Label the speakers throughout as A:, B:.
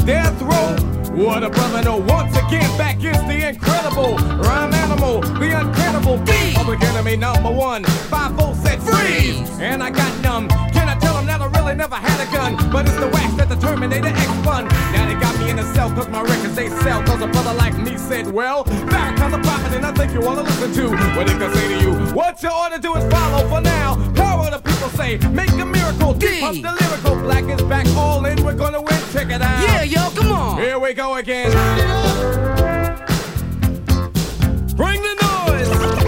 A: death row. What a brother, no, once again, back is the incredible rhyme animal, the uncannibal beat. Public enemy #1, 5-0 said freeze, and I got numb. Can I tell them that I really never had a gun? But it's the wax that the Terminator X fun. Now they got me in a cell cause my records they sell. Cause a brother like me said, well, Farrakhan's a prophet and I think you wanna listen to what he can say to you. What you ought to do is follow for now. Power the people say, make a miracle. Pump the lyrical, black is back, all in, we're gonna win, check it out.
B: Yeah, yo, come on.
A: Here we go again. Bring the noise.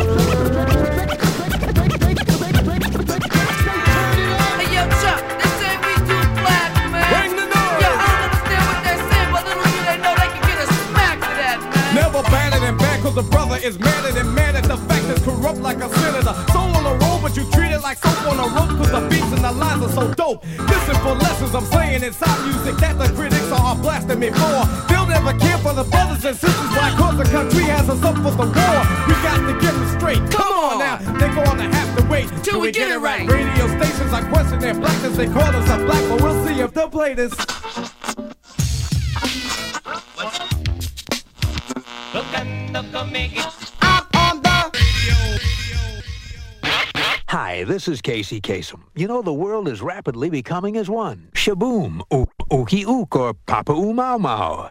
B: Hey, yo, Chuck, this ain't we do black, man.
A: Bring the noise.
B: Yo, I don't understand what they're saying, but little do they know they can get a smack for that, man.
A: Never batted and back, cause the brother is madder than mad at the fact is corrupt like a senator. Soul on the road, but you treat it like soap on a rope, cause the beats and the lines are so dope. Listen for lessons I'm saying inside music that the critics are blasting me for. They'll never care for the brothers and sisters, why cause the country has us up for the war. We got to get them straight. Come on now, they're gonna have to wait
B: till we get it right.
A: Radio stations are questioning their blackness, they call us a black, but we'll see if they'll play this.
C: Hi, this is Casey Kasem. You know, the world is rapidly becoming as one. Shaboom, ook, ookie ook, or Papa Mau Mau.